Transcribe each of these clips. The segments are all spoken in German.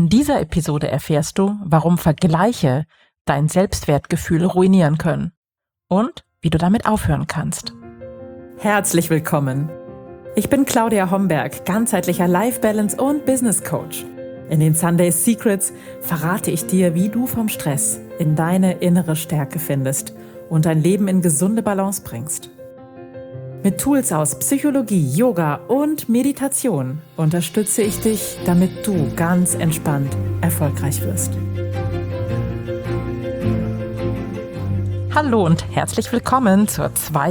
In dieser Episode erfährst du, warum Vergleiche dein Selbstwertgefühl ruinieren können und wie du damit aufhören kannst. Herzlich willkommen! Ich bin Claudia Homberg, ganzheitlicher Life Balance und Business Coach. In den Sunday Secrets verrate ich dir, wie du vom Stress in deine innere Stärke findest und dein Leben in gesunde Balance bringst. Mit Tools aus Psychologie, Yoga und Meditation unterstütze ich dich, damit du ganz entspannt erfolgreich wirst. Hallo und herzlich willkommen zur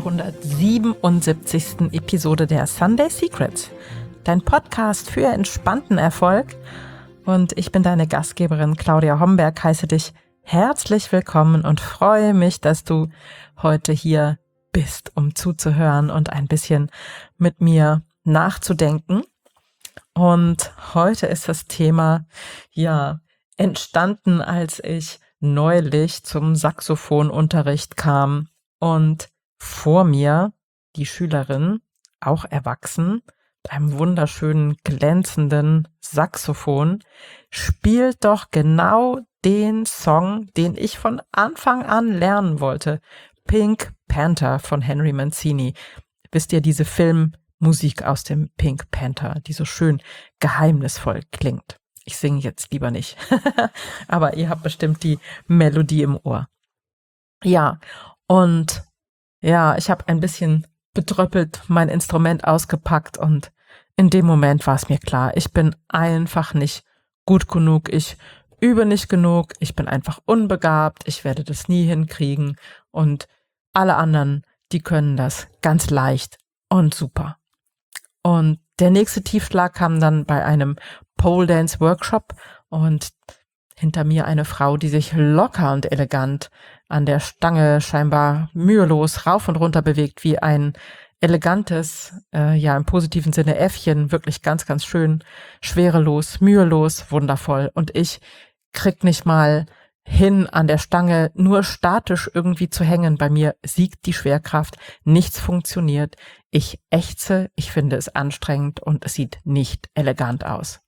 277. Episode der Sunday Secrets, dein Podcast für entspannten Erfolg. Und ich bin deine Gastgeberin Claudia Homberg, heiße dich herzlich willkommen und freue mich, dass du heute hier bist, um zuzuhören und ein bisschen mit mir nachzudenken. Und heute ist das Thema entstanden, als ich neulich zum Saxophonunterricht kam und vor mir die Schülerin, auch erwachsen, mit einem wunderschönen glänzenden Saxophon, spielt doch genau den Song, den ich von Anfang an lernen wollte. Pink Panther von Henry Mancini. Wisst ihr, diese Filmmusik aus dem Pink Panther, die so schön geheimnisvoll klingt. Ich singe jetzt lieber nicht, aber ihr habt bestimmt die Melodie im Ohr. Ja, und ja, ich habe ein bisschen bedröppelt mein Instrument ausgepackt und in dem Moment war es mir klar, ich bin einfach nicht gut genug, ich übe nicht genug, ich bin einfach unbegabt, ich werde das nie hinkriegen und alle anderen, die können das ganz leicht und super. Und der nächste Tiefschlag kam dann bei einem Pole Dance Workshop und hinter mir eine Frau, die sich locker und elegant an der Stange scheinbar mühelos rauf und runter bewegt, wie ein elegantes, im positiven Sinne Äffchen, wirklich ganz, ganz schön, schwerelos, mühelos, wundervoll. Und ich krieg nicht mal hin an der Stange, nur statisch irgendwie zu hängen. Bei mir siegt die Schwerkraft, nichts funktioniert. Ich ächze, ich finde es anstrengend und es sieht nicht elegant aus.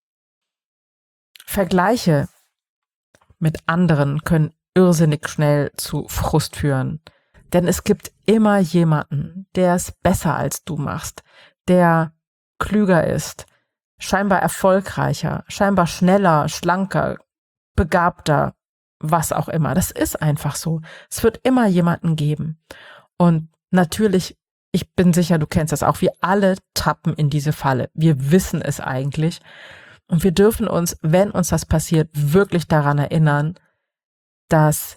Vergleiche mit anderen können irrsinnig schnell zu Frust führen. Denn es gibt immer jemanden, der es besser als du machst, der klüger ist, scheinbar erfolgreicher, scheinbar schneller, schlanker, begabter, was auch immer. Das ist einfach so. Es wird immer jemanden geben. Und natürlich, ich bin sicher, du kennst das auch, wir alle tappen in diese Falle. Wir wissen es eigentlich. Und wir dürfen uns, wenn uns das passiert, wirklich daran erinnern, dass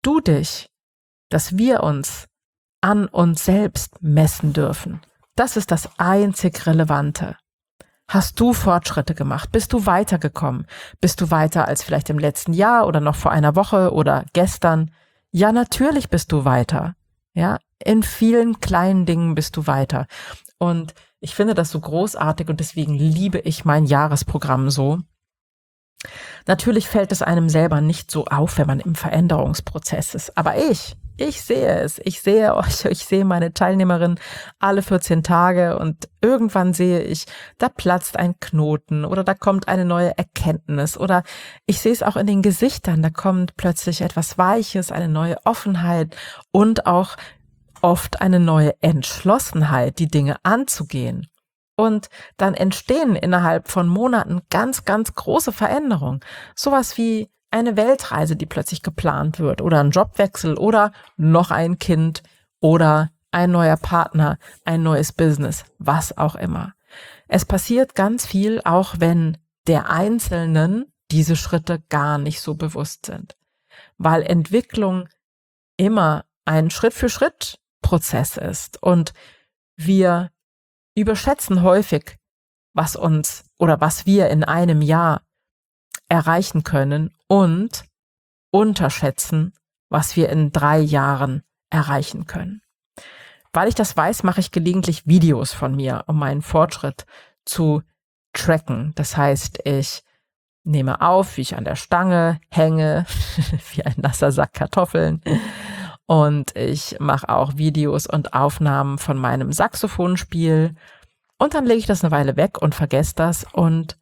wir uns an uns selbst messen dürfen. Das ist das einzig Relevante. Hast du Fortschritte gemacht? Bist du weitergekommen? Bist du weiter als vielleicht im letzten Jahr oder noch vor einer Woche oder gestern? Ja, natürlich bist du weiter. Ja, in vielen kleinen Dingen bist du weiter. Und ich finde das so großartig und deswegen liebe ich mein Jahresprogramm so. Natürlich fällt es einem selber nicht so auf, wenn man im Veränderungsprozess ist. Aber ich sehe es. Ich sehe euch, ich sehe meine Teilnehmerin alle 14 Tage und irgendwann sehe ich, da platzt ein Knoten oder da kommt eine neue Erkenntnis oder ich sehe es auch in den Gesichtern, da kommt plötzlich etwas Weiches, eine neue Offenheit und auch oft eine neue Entschlossenheit, die Dinge anzugehen. Und dann entstehen innerhalb von Monaten ganz, ganz große Veränderungen. Sowas wie eine Weltreise, die plötzlich geplant wird oder ein Jobwechsel oder noch ein Kind oder ein neuer Partner, ein neues Business, was auch immer. Es passiert ganz viel, auch wenn der Einzelnen diese Schritte gar nicht so bewusst sind. Weil Entwicklung immer ein Schritt-für-Schritt-Prozess ist und wir überschätzen häufig, was wir in einem Jahr erreichen können und unterschätzen, was wir in 3 Jahren erreichen können. Weil ich das weiß, mache ich gelegentlich Videos von mir, um meinen Fortschritt zu tracken. Das heißt, ich nehme auf, wie ich an der Stange hänge, wie ein nasser Sack Kartoffeln. Und ich mache auch Videos und Aufnahmen von meinem Saxophonspiel. Und dann lege ich das eine Weile weg und vergesse das und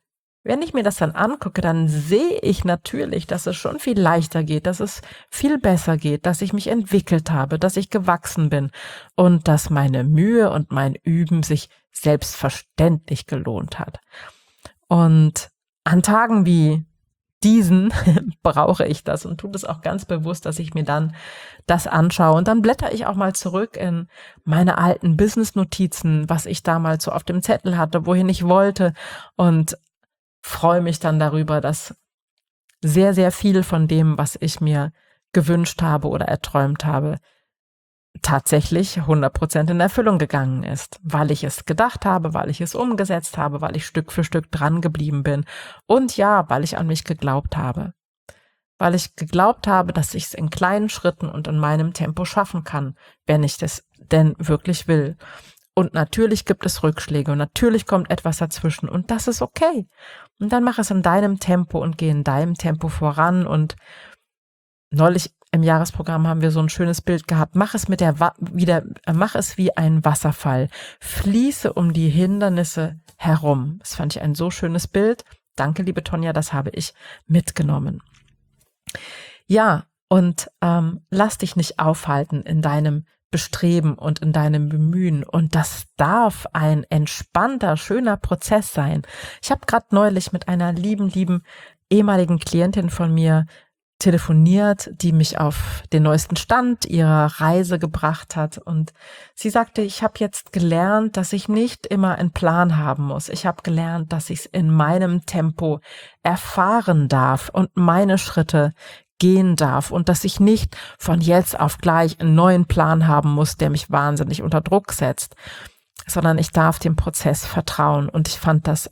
wenn ich mir das dann angucke, dann sehe ich natürlich, dass es schon viel leichter geht, dass es viel besser geht, dass ich mich entwickelt habe, dass ich gewachsen bin und dass meine Mühe und mein Üben sich selbstverständlich gelohnt hat. Und an Tagen wie diesen brauche ich das und tue das auch ganz bewusst, dass ich mir dann das anschaue. Und dann blätter ich auch mal zurück in meine alten Business-Notizen, was ich damals so auf dem Zettel hatte, wohin ich wollte, und freue mich dann darüber, dass sehr, sehr viel von dem, was ich mir gewünscht habe oder erträumt habe, tatsächlich 100% in Erfüllung gegangen ist, weil ich es gedacht habe, weil ich es umgesetzt habe, weil ich Stück für Stück dran geblieben bin und ja, weil ich an mich geglaubt habe. Weil ich geglaubt habe, dass ich es in kleinen Schritten und in meinem Tempo schaffen kann, wenn ich das denn wirklich will. Und natürlich gibt es Rückschläge und natürlich kommt etwas dazwischen und das ist okay. Und dann mach es in deinem Tempo und geh in deinem Tempo voran. Und neulich im Jahresprogramm haben wir so ein schönes Bild gehabt. Mach es mach es wie ein Wasserfall. Fließe um die Hindernisse herum. Das fand ich ein so schönes Bild. Danke, liebe Tonja, das habe ich mitgenommen. Ja, und lass dich nicht aufhalten in deinem Bestreben und in deinem Bemühen. Und das darf ein entspannter, schöner Prozess sein. Ich habe gerade neulich mit einer lieben ehemaligen Klientin von mir telefoniert, die mich auf den neuesten Stand ihrer Reise gebracht hat. Und sie sagte, ich habe jetzt gelernt, dass ich nicht immer einen Plan haben muss. Ich habe gelernt, dass ich es in meinem Tempo erfahren darf und meine Schritte gehen darf und dass ich nicht von jetzt auf gleich einen neuen Plan haben muss, der mich wahnsinnig unter Druck setzt, sondern ich darf dem Prozess vertrauen. Und ich fand das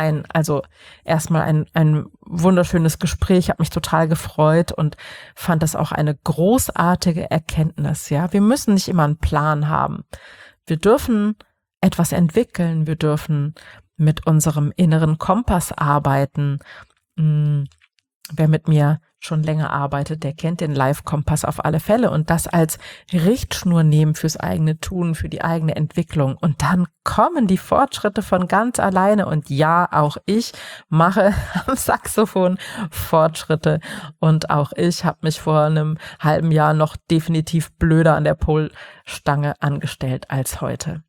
erstmal ein wunderschönes Gespräch, habe mich total gefreut und fand das auch eine großartige Erkenntnis. Ja, wir müssen nicht immer einen Plan haben. Wir dürfen etwas entwickeln, wir dürfen mit unserem inneren Kompass arbeiten. Wer mit mir schon länger arbeitet, der kennt den Life-Kompass auf alle Fälle und das als Richtschnur nehmen fürs eigene Tun, für die eigene Entwicklung. Und dann kommen die Fortschritte von ganz alleine. Und ja, auch ich mache am Saxophon Fortschritte. Und auch ich habe mich vor einem halben Jahr noch definitiv blöder an der Polstange angestellt als heute.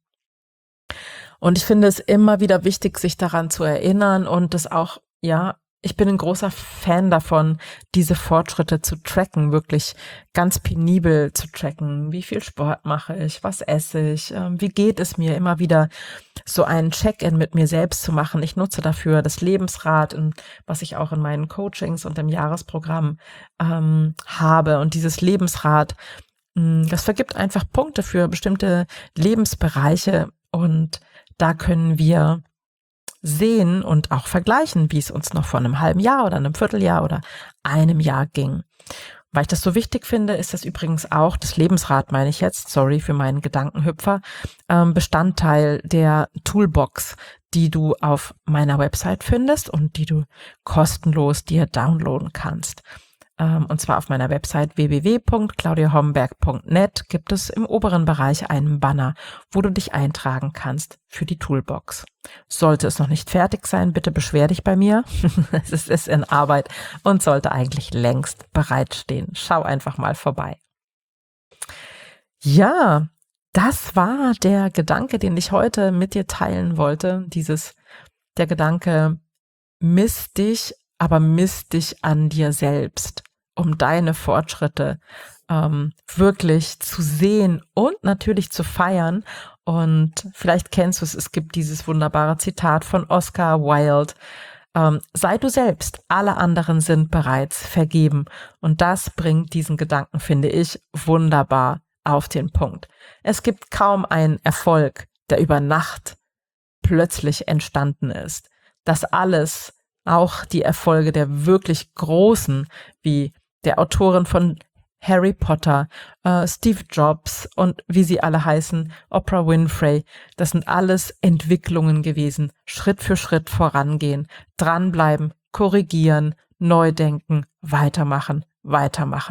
Und ich finde es immer wieder wichtig, sich daran zu erinnern und das auch, ja, ich bin ein großer Fan davon, diese Fortschritte zu tracken, wirklich ganz penibel zu tracken. Wie viel Sport mache ich? Was esse ich? Wie geht es mir? Immer wieder so einen Check-in mit mir selbst zu machen. Ich nutze dafür das Lebensrad, was ich auch in meinen Coachings und im Jahresprogramm habe. Und dieses Lebensrad, das vergibt einfach Punkte für bestimmte Lebensbereiche. Und da können wir sehen und auch vergleichen, wie es uns noch vor einem halben Jahr oder einem Vierteljahr oder einem Jahr ging. Weil ich das so wichtig finde, ist das übrigens auch, das Lebensrad meine ich jetzt, sorry für meinen Gedankenhüpfer, Bestandteil der Toolbox, die du auf meiner Website findest und die du kostenlos dir downloaden kannst. Und zwar auf meiner Website www.claudiahomberg.net gibt es im oberen Bereich einen Banner, wo du dich eintragen kannst für die Toolbox. Sollte es noch nicht fertig sein, bitte beschwer dich bei mir. Es ist in Arbeit und sollte eigentlich längst bereitstehen. Schau einfach mal vorbei. Ja, das war der Gedanke, den ich heute mit dir teilen wollte. Der Gedanke, misst dich, aber misst dich an dir selbst, um deine Fortschritte wirklich zu sehen und natürlich zu feiern. Und vielleicht kennst du es, es gibt dieses wunderbare Zitat von Oscar Wilde, sei du selbst, alle anderen sind bereits vergeben. Und das bringt diesen Gedanken, finde ich, wunderbar auf den Punkt. Es gibt kaum einen Erfolg, der über Nacht plötzlich entstanden ist. Das alles, auch die Erfolge der wirklich Großen, wie der Autoren von Harry Potter, Steve Jobs und wie sie alle heißen, Oprah Winfrey, das sind alles Entwicklungen gewesen, Schritt für Schritt vorangehen, dranbleiben, korrigieren, neu denken, weitermachen,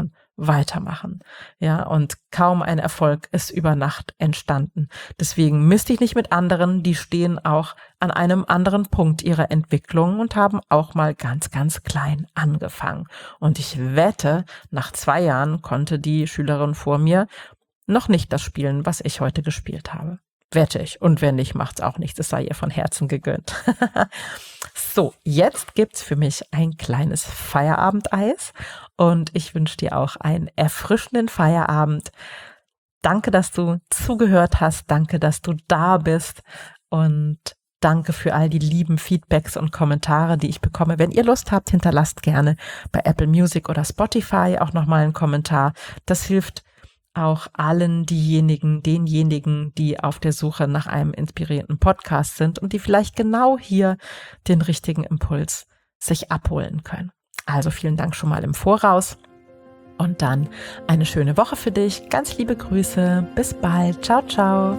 weitermachen. Ja, und kaum ein Erfolg ist über Nacht entstanden. Deswegen misst dich nicht mit anderen, die stehen auch an einem anderen Punkt ihrer Entwicklung und haben auch mal ganz, ganz klein angefangen. Und ich wette, nach 2 Jahren konnte die Schülerin vor mir noch nicht das spielen, was ich heute gespielt habe. Wette ich. Und wenn nicht, macht's auch nichts. Es sei ihr von Herzen gegönnt. So, jetzt gibt's für mich ein kleines Feierabendeis und ich wünsche dir auch einen erfrischenden Feierabend. Danke, dass du zugehört hast. Danke, dass du da bist und danke für all die lieben Feedbacks und Kommentare, die ich bekomme. Wenn ihr Lust habt, hinterlasst gerne bei Apple Music oder Spotify auch nochmal einen Kommentar. Das hilft auch allen denjenigen, die auf der Suche nach einem inspirierenden Podcast sind und die vielleicht genau hier den richtigen Impuls sich abholen können. Also vielen Dank schon mal im Voraus und dann eine schöne Woche für dich. Ganz liebe Grüße. Bis bald. Ciao, ciao.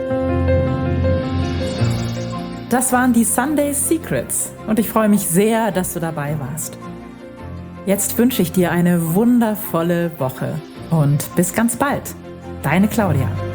Das waren die Sunday Secrets und ich freue mich sehr, dass du dabei warst. Jetzt wünsche ich dir eine wundervolle Woche. Und bis ganz bald. Deine Claudia.